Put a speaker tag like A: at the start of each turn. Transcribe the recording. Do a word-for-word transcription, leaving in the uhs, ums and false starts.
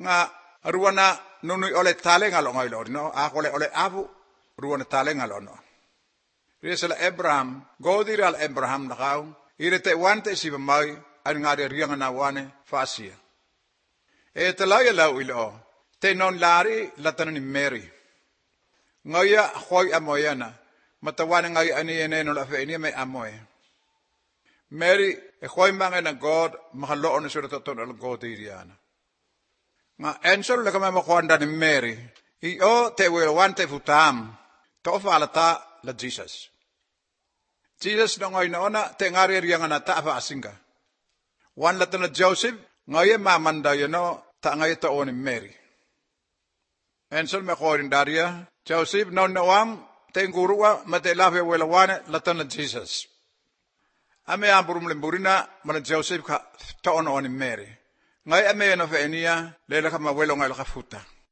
A: nga ruana nunui ole tale ngalo ngai lo no a ole ole abu ruana tale ngalo no risala Abraham godiral Abraham na kau irete wante si mai an ngare rianga na wane fasia e tala ya lau ilo te non lari latana ni Mary ngaya khoi amoyana matawana ngai ani ene no la fe ni me amoy Mary e khoi mangena God mahalo on sura to no God iriana nga ensol le kama mo kwanda ni Mary i o te will wante futam to falata la Jesus Jesus no ngai na te ngare rianga na ta fa asinga wan latana Joseph ngai mamanda yano ta ngai to on Mary ensol me khorin daria Joseph no no am te ngurua mate lave wela wane latana Jesus ame amburum lemburina mana Joseph ka to on on Mary ngai ame no fe enia le la kama welo ngai la futa